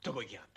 두고 얘기한다.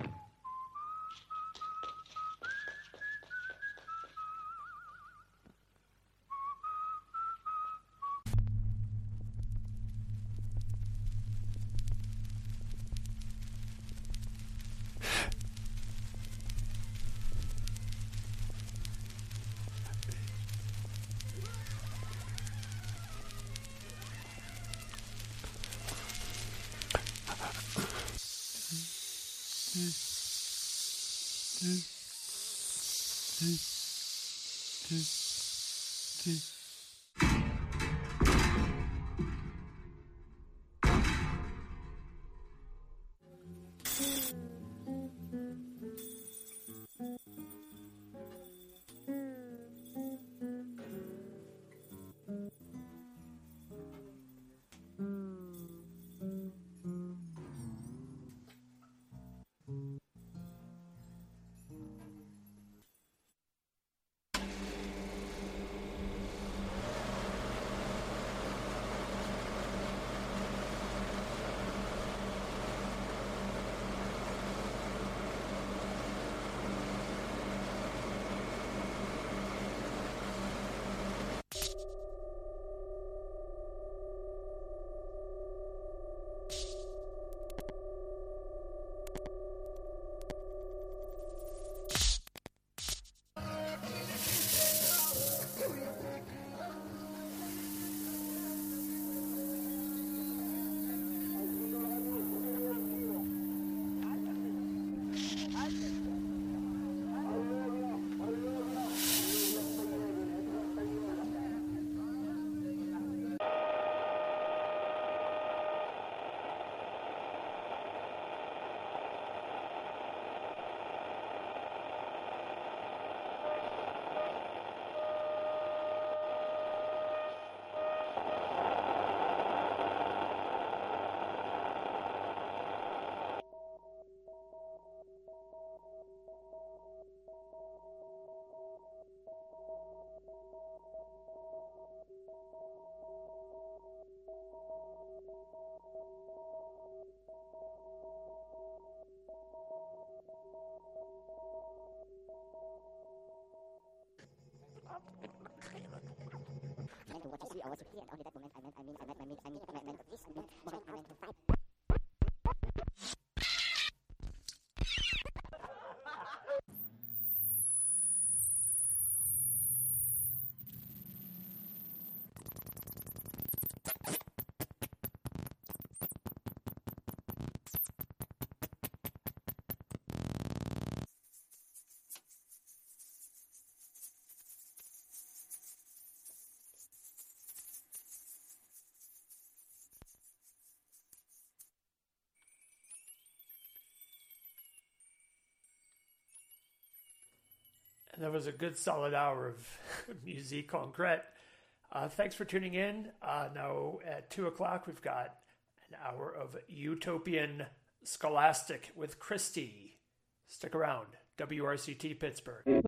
That was a good solid hour of musique concrète. Thanks for tuning in. Now at 2 o'clock, we've got an hour of Utopian Scholastic with Christy. Stick around. WRCT Pittsburgh.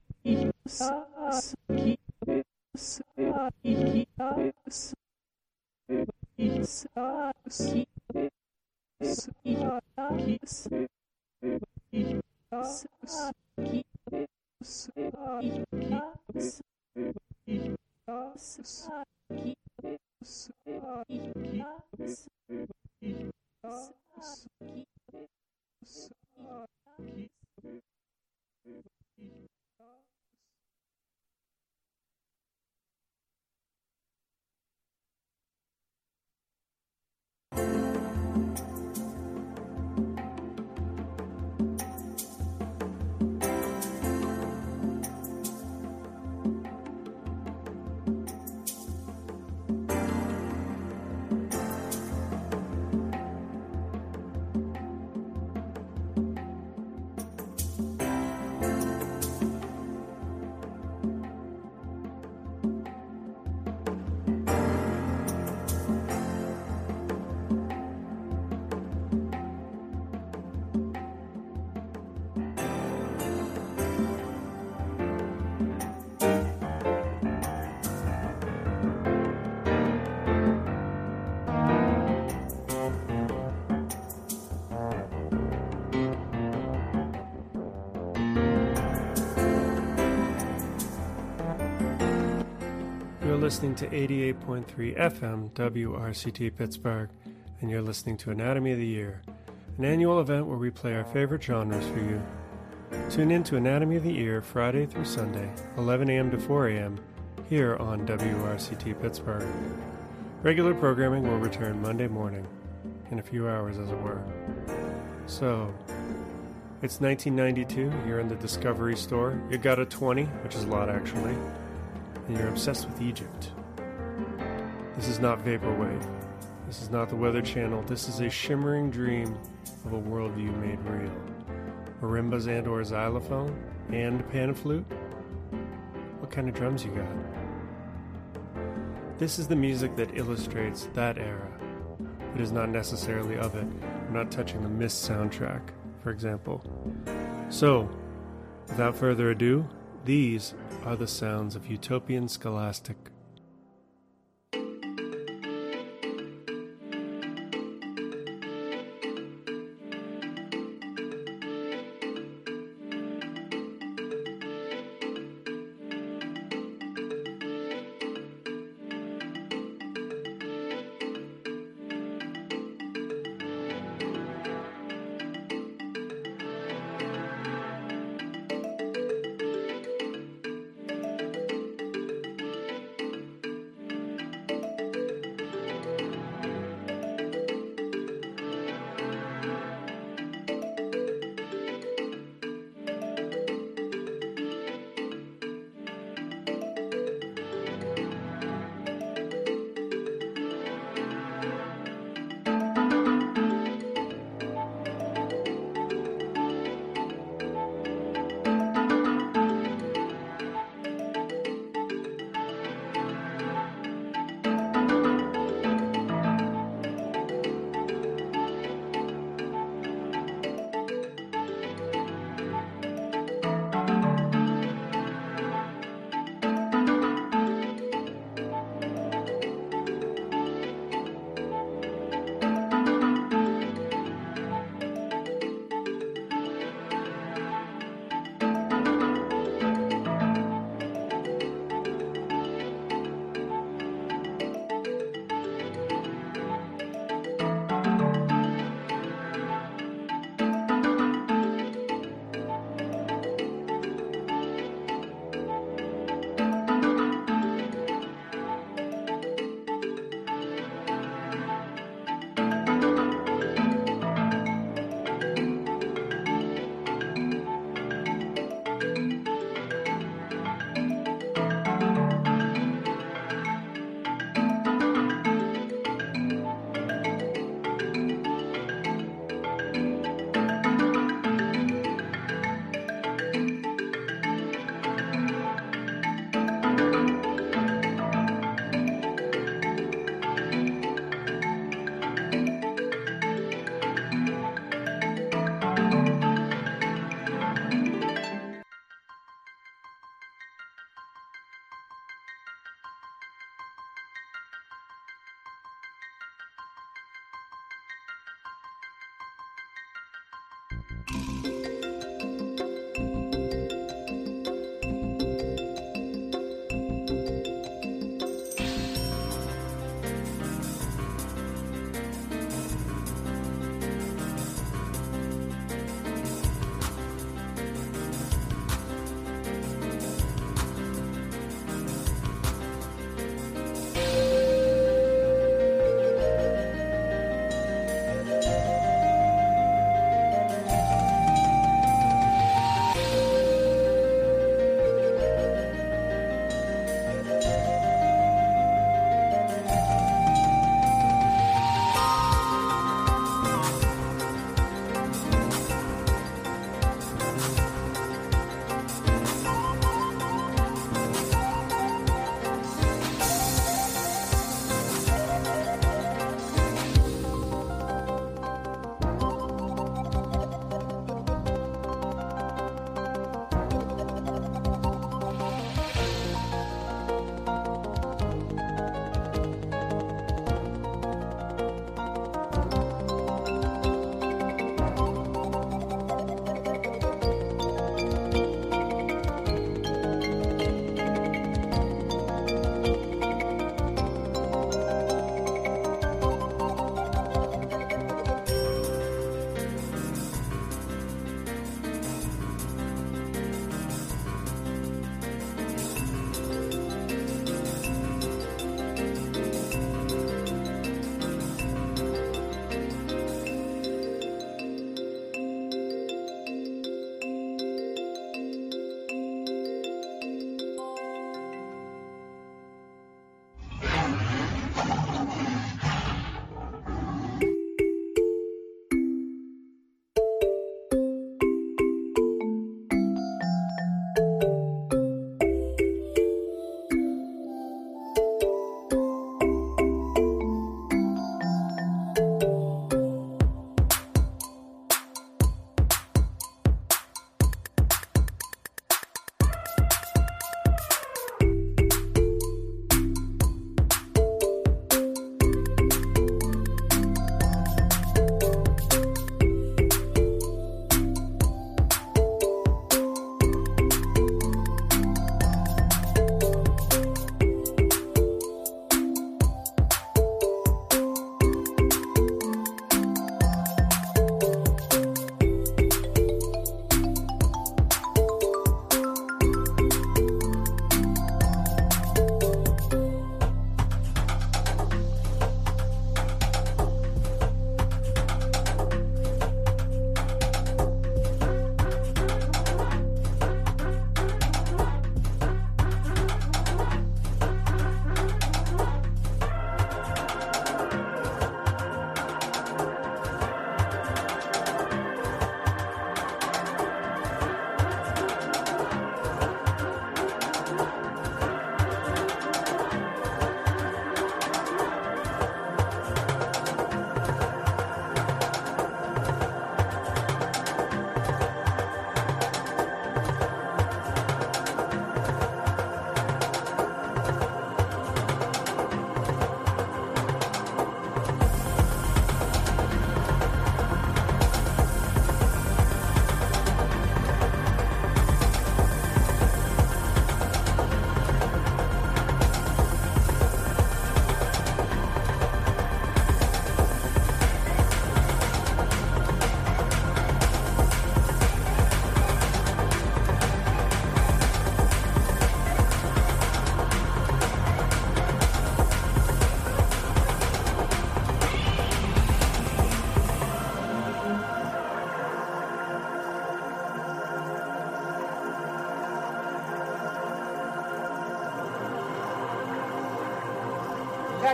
listening to 88.3 FM WRCT Pittsburgh, and you're listening to Anatomy of the Year, an annual event where we play our favorite genres for you. Tune in to Anatomy of the Year Friday through Sunday, 11 a.m. to 4 a.m., here on WRCT Pittsburgh. Regular programming will return Monday morning, in a few hours as it were. So, it's 1992, you're in the Discovery store, you got a 20, which is a lot actually, and you're obsessed with Egypt. This is not Vaporwave. This is not the Weather Channel. This is a shimmering dream of a worldview made real. Marimbas and or xylophone and pan flute? What kind of drums you got? This is the music that illustrates that era. It is not necessarily of it. I'm not touching the Mist soundtrack, for example. So, without further ado, these are the sounds of Utopian Scholastic.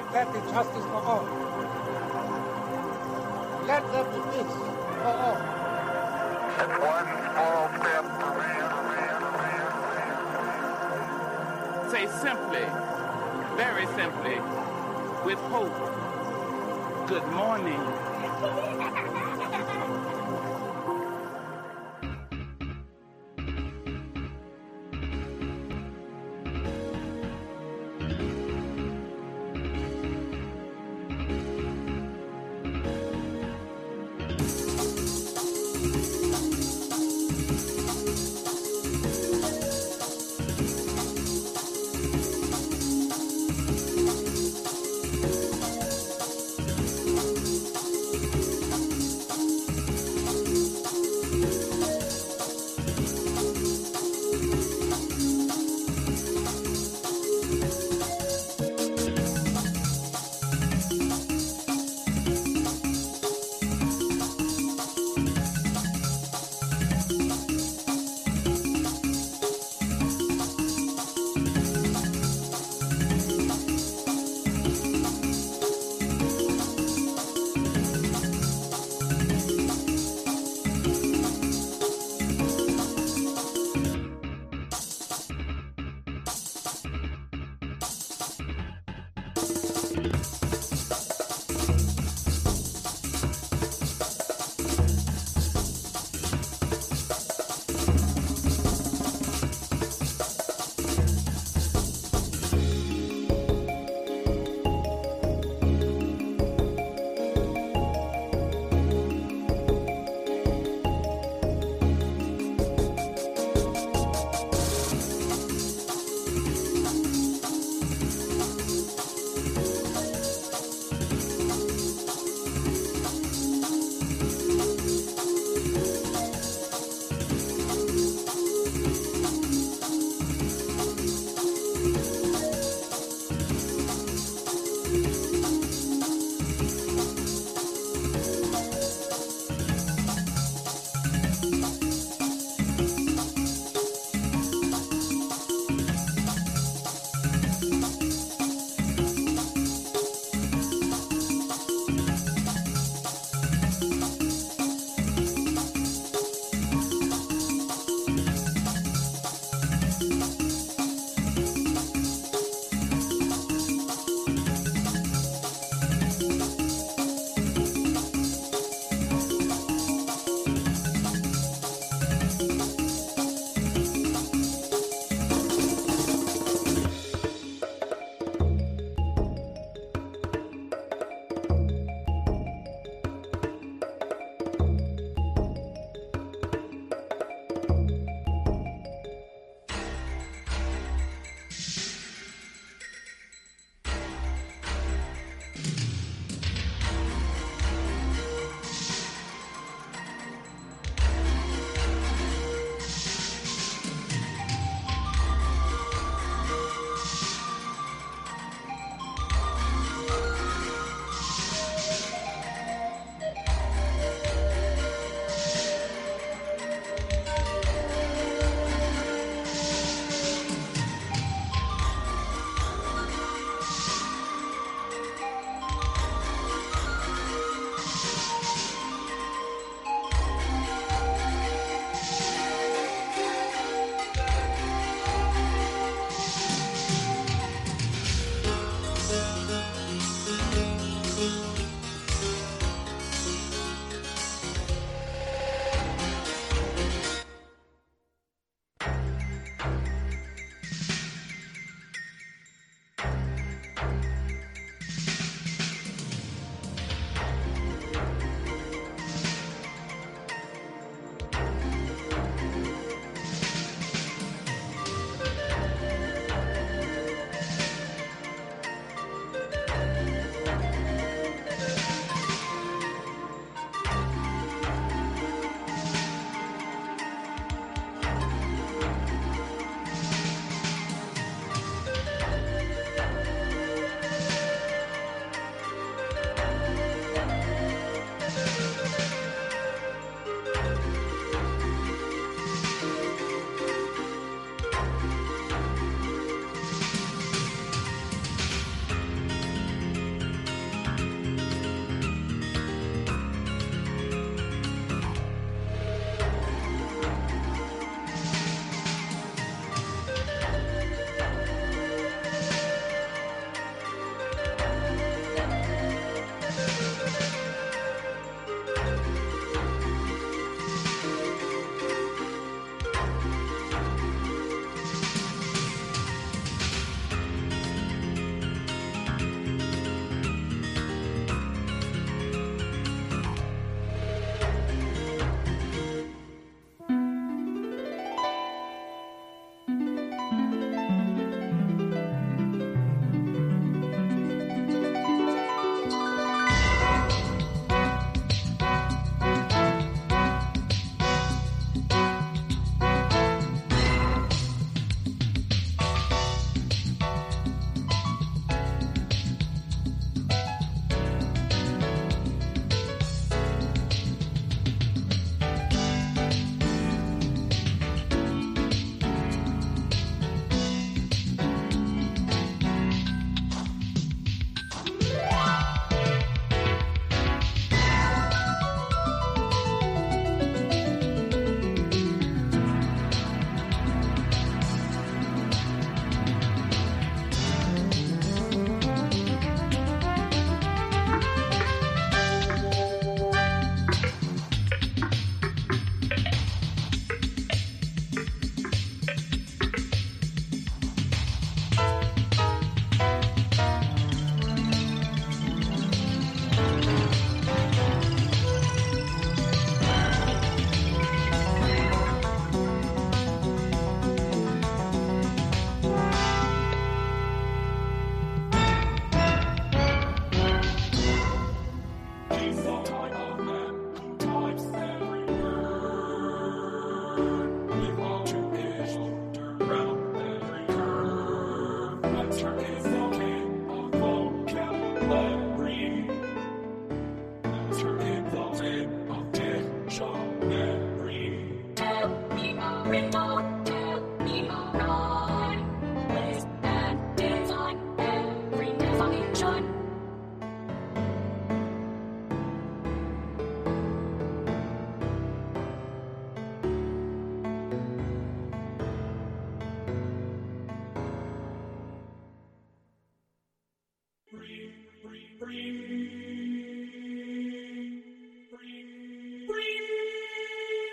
Let there be justice for all. Let there be peace for all. It's one small step for man. Say simply, very simply, with hope, good morning.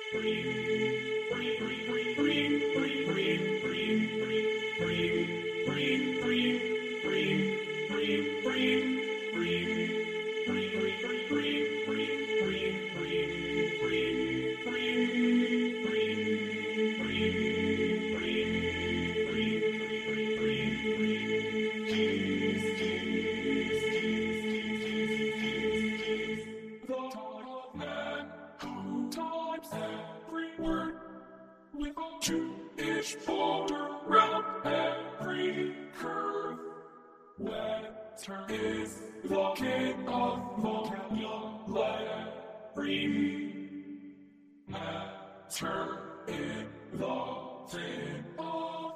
Jewish border round every curve. Winter is the king of vocabulary. Matter in the thing of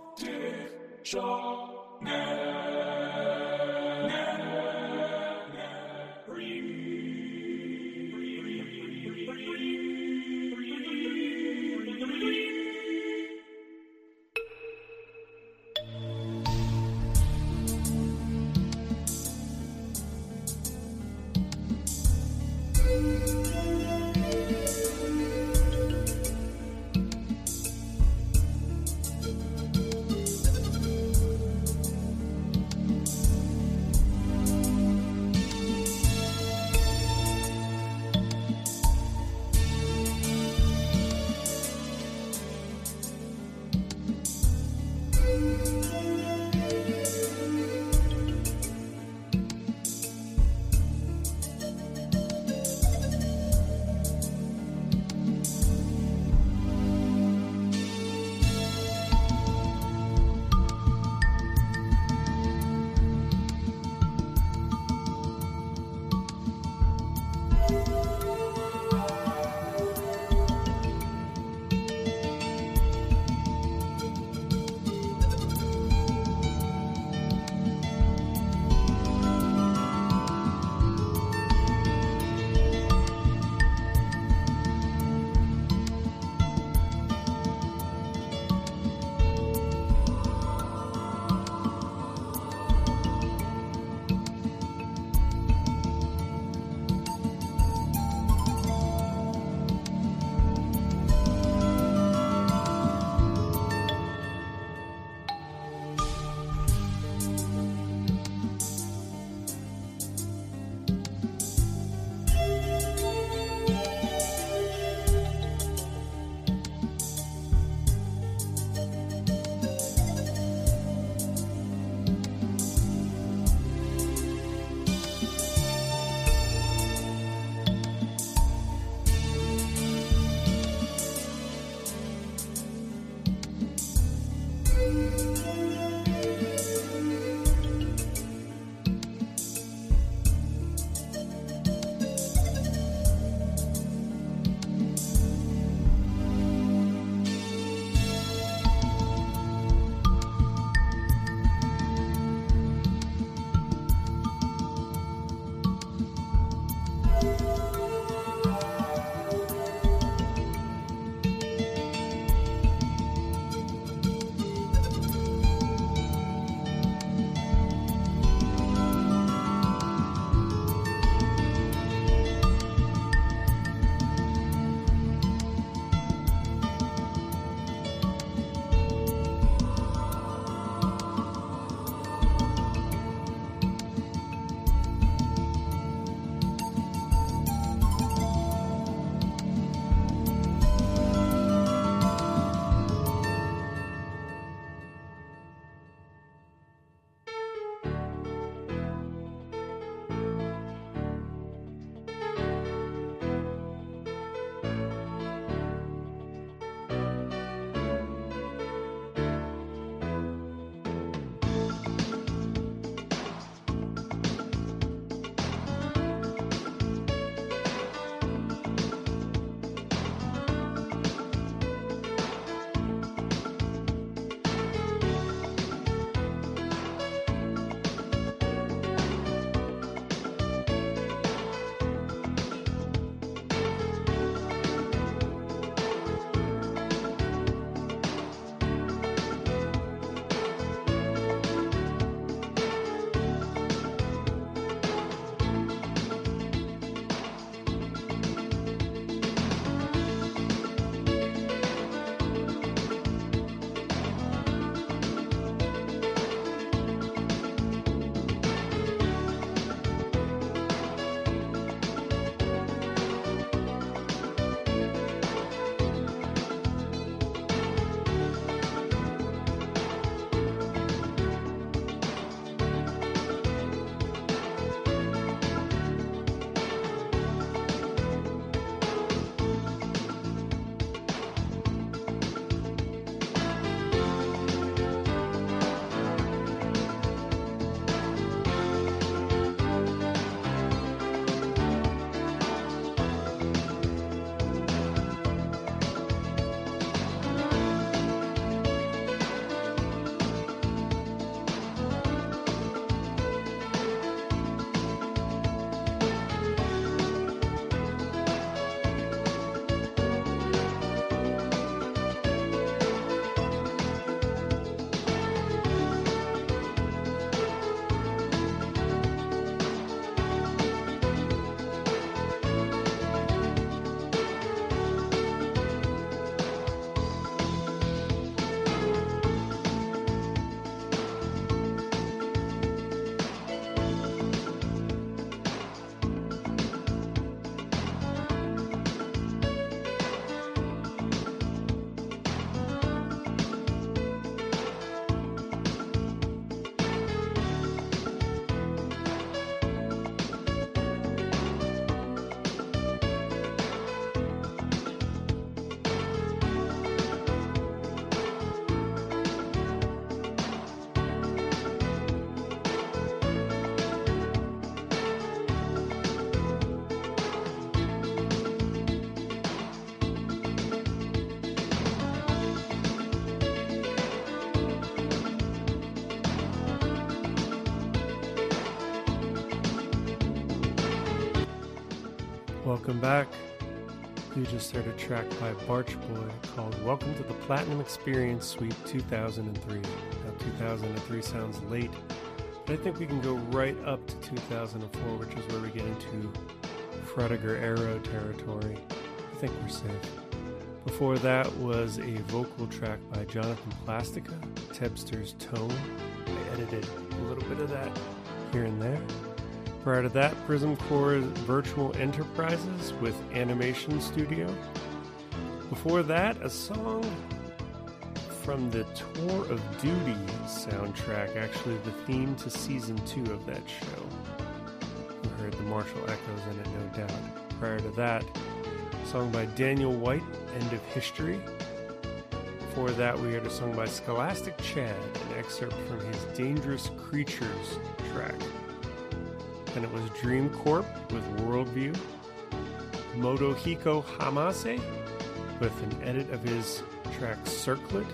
Welcome back. You just heard a track by Barch Boy called Welcome to the Platinum Experience Suite 2003. Now 2003 sounds late, but I think we can go right up to 2004, which is where we get into Frediger Arrow territory. I think we're safe. Before that was a vocal track by Jonathan Plastica, Tebster's Tone. I edited a little bit of that here and there. Prior to that, Prism Core's Virtual Enterprises with Animation Studio. Before that, a song from the Tour of Duty soundtrack, actually the theme to Season 2 of that show. You heard the Marshall Echoes in it, no doubt. Prior to that, a song by Daniel White, End of History. Before that, we heard a song by Scholastic Chad, an excerpt from his Dangerous Creatures track. And it was Dream Corp with Worldview, Motohiko Hamase with an edit of his track Circlet,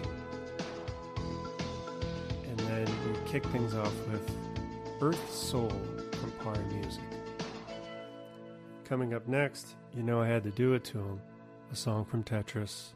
and then we kick things off with Earth Soul from Par Music. Coming up next, You Know I Had to Do It to Him, a song from Tetris.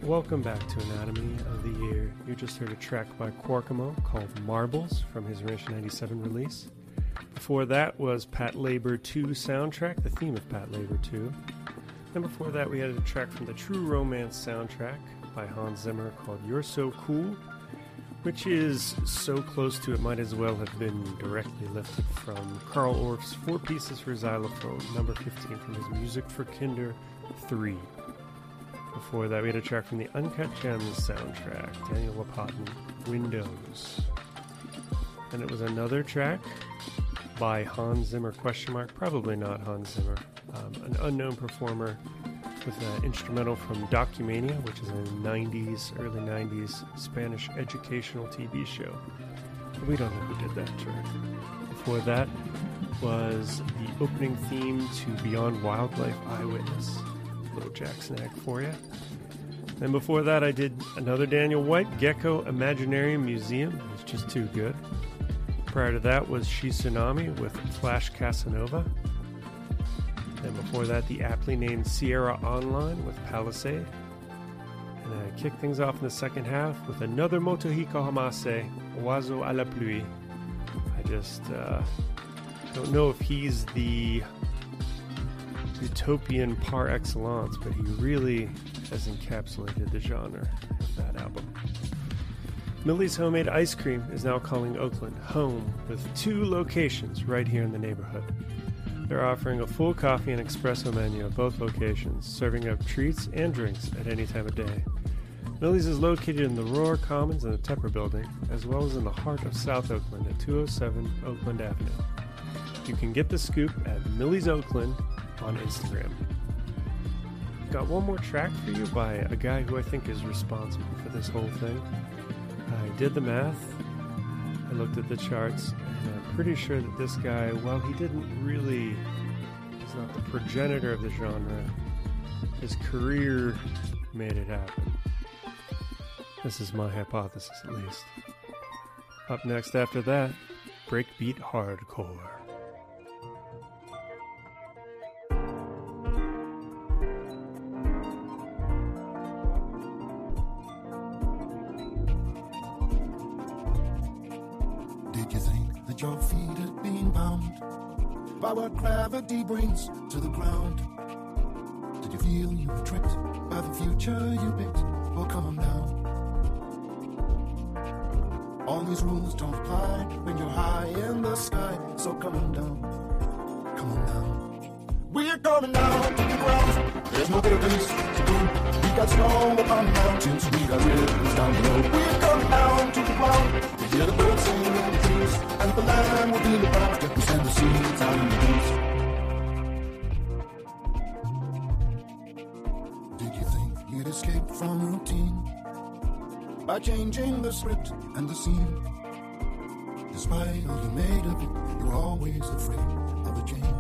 Welcome back to Anatomy of the Year. You just heard a track by Quarkamo called Marbles from his Ration 97 release. Before that was Pat Labor 2 soundtrack, the theme of Pat Labor 2. Then before that we had a track from the True Romance soundtrack by Hans Zimmer called You're So Cool, which is so close to it might as well have been directly lifted from Carl Orff's Four Pieces for Xylophone, number 15 from his Music for Kinder 3. Before that, we had a track from the Uncut Gems soundtrack, Daniel Lopatin, Windows. And it was another track by Hans Zimmer, probably not Hans Zimmer, an unknown performer with an instrumental from Documania, which is a early 90s Spanish educational TV show. But we don't know who did that track. Before that was the opening theme to Beyond Wildlife Eyewitness. Little Jack Snag for you. Then before that I did another Daniel White, Gecko Imaginarium Museum. It was just too good. Prior to that was She Tsunami with Flash Casanova. Then before that the aptly named Sierra Online with Palisade. And I kicked things off in the second half with another Motohiko Hamase, Oiseau à la Pluie. I just don't know if he's the utopian par excellence, but he really has encapsulated the genre with that album. Millie's Homemade Ice Cream is now calling Oakland home with 2 locations right here in the neighborhood. They're offering a full coffee and espresso menu at both locations, serving up treats and drinks at any time of day. Millie's is located in the Roar Commons and the Tepper Building, as well as in the heart of South Oakland at 207 Oakland Avenue. You can get the scoop at Millie's Oakland on Instagram. Got one more track for you by a guy who I think is responsible for this whole thing. I did the math, I looked at the charts, and I'm pretty sure that this guy, while he he's not the progenitor of the genre, his career made it happen. This is my hypothesis, at least. Up next after that, breakbeat hardcore. Your feet are being bound by what gravity brings to the ground. Did you feel you were tricked by the future you picked? Well, come on down. All these rules don't apply when you're high in the sky. So come on down, come on down. We're coming down to the ground. There's no better place to go. We got snow upon the mountains, we got rivers down below. We're coming down to the ground. We hear the birds sing in the trees, and the land will be looked after. We send the seeds out in the breeze. Did you think you'd escape from routine by changing the script and the scene? Despite all you made of it, you're always afraid of a change.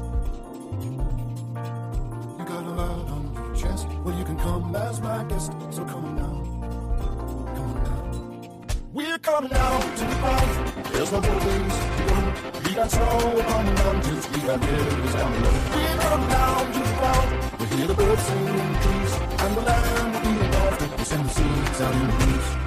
You got a lot on your chest. Well, you can come as my guest, so come on down, come on down. We're coming down to the ground. There's no more ways to go. We got snow upon the mountains, we got rivers down below. We're coming down to the ground. We hear the birds sing in the trees, and the land will be looked after. We send the seeds out in the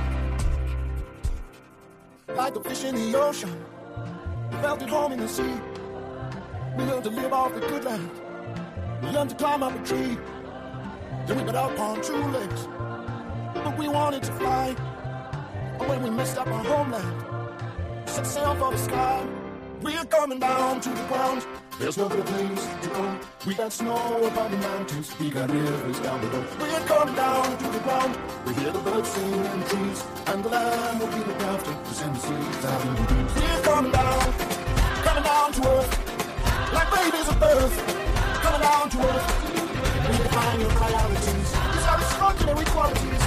breeze. Like the fish in the ocean, we felt at home in the sea. We learned to live off the good land. We learned to climb up a tree. Then we got up on 2 legs, but we wanted to fly. And when we messed up our homeland, we set sail for the sky. We're coming down to the ground. There's no better place to go. We got snow upon the mountains, we got rivers down below. We're coming down to the ground. We hear the birds sing in the trees, and the land will be looked after. We send the seeds out in the breeze. We're coming down to earth, like babies at birth. Coming down to earth, we define your priorities. These are extraordinary qualities.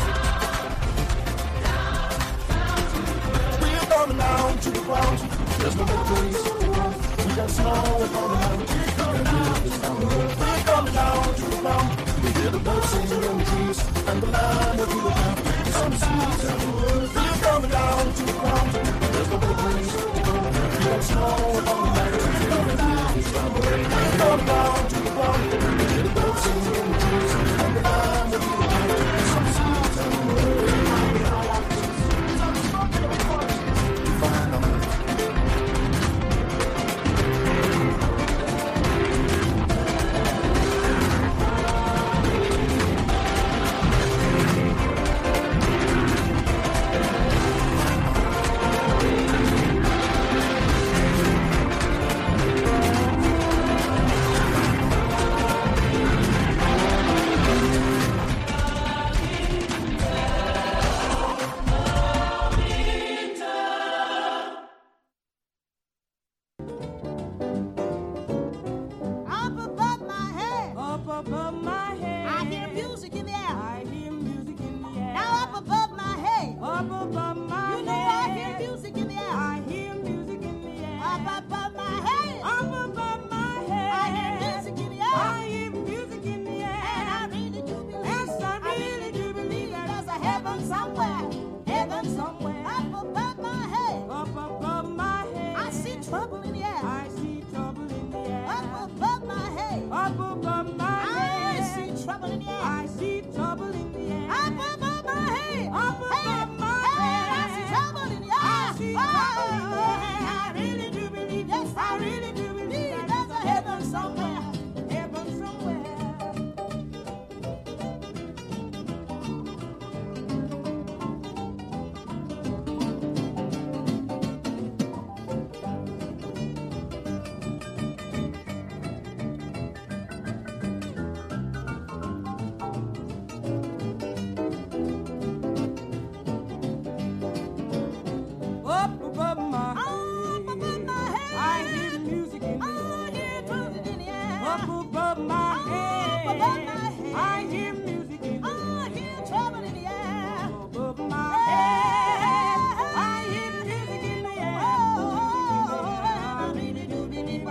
We're coming down to the ground. There's no better place to go. We got snow upon the mountains, we got rivers down the road. We're coming down to the ground. We hear the birds sing in the trees, and the land that we look after. We send the seeds out in the earth. We're coming down to the ground. There's no better place to go. We got snow upon the mountains, we got rivers down the road. We're coming down to the ground. We hear the birds sing in the trees, and the land that we look after. We send the seeds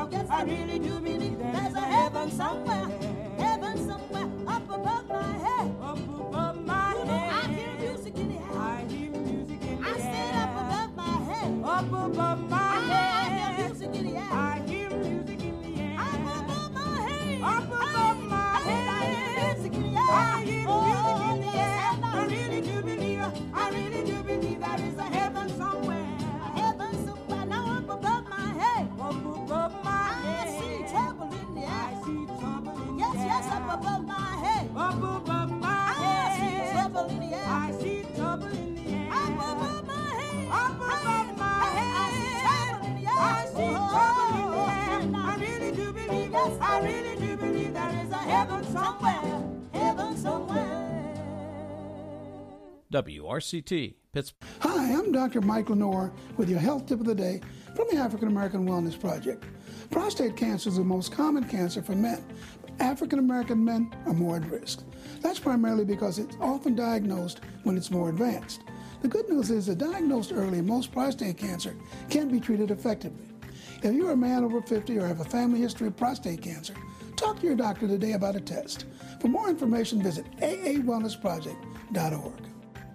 Yes, I really do believe there's a heaven somewhere. Heaven somewhere up above my head. Up above my head. I hear music in the air. I hear music in the air. I stand up above my head. Up above my head. I hear music in the air. I hear music in the air. Up above my head. Up above my head. I hear music in the air. I hear music in the air. I really do believe there is a heaven somewhere. A heaven somewhere. Now up above my head. Up above my head. I see trouble in the air. I see trouble in the air. Yes, up above my head. Up above my head. I see trouble in the air. I see trouble in the air. Up above my head. Up above my head. I see trouble in the air. I really do believe, yes, I really do believe there is a heaven somewhere. Heaven somewhere. WRCT, Pittsburgh. Hi, I'm Dr. Mike Lenore with your health tip of the day from the African American Wellness Project. Prostate cancer is the most common cancer for men. African American men are more at risk. That's primarily because it's often diagnosed when it's more advanced. The good news is that diagnosed early, most prostate cancer can be treated effectively. If you're a man over 50 or have a family history of prostate cancer, talk to your doctor today about a test. For more information, visit aawellnessproject.org.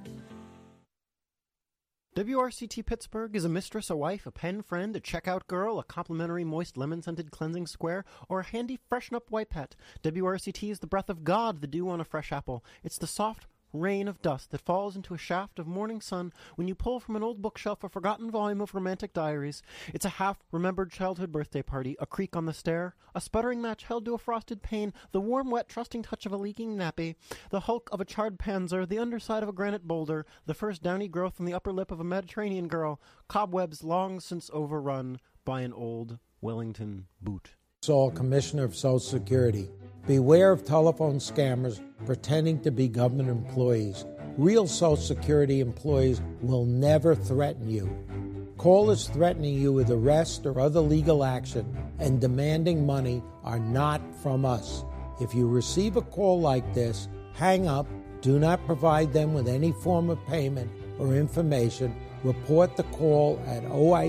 WRCT Pittsburgh is a mistress, a wife, a pen friend, a checkout girl, a complimentary moist lemon-scented cleansing square, or a handy freshen-up wipe hat. WRCT is the breath of God, the dew on a fresh apple. It's the soft rain of dust that falls into a shaft of morning sun when you pull from an old bookshelf a forgotten volume of romantic diaries. It's a half-remembered childhood birthday party, a creak on the stair, a sputtering match held to a frosted pane, the warm, wet, trusting touch of a leaking nappy, the hulk of a charred panzer, the underside of a granite boulder, the first downy growth on the upper lip of a Mediterranean girl, cobwebs long since overrun by an old Wellington boot. Saul, Commissioner of Social Security. Beware of telephone scammers pretending to be government employees. Real Social Security employees will never threaten you. Callers threatening you with arrest or other legal action and demanding money are not from us. If you receive a call like this, hang up, do not provide them with any form of payment or information. Report the call at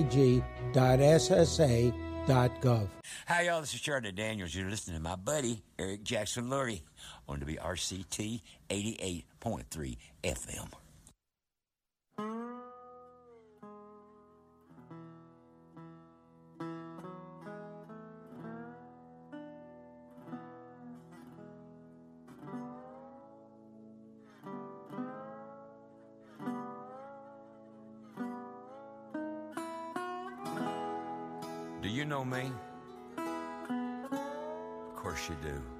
oig.ssa.gov. Hi, y'all. This is Charlie Daniels. You're listening to my buddy, Eric Jackson Lurie, on WRCT 88.3 FM. Do you know me? Of course you do.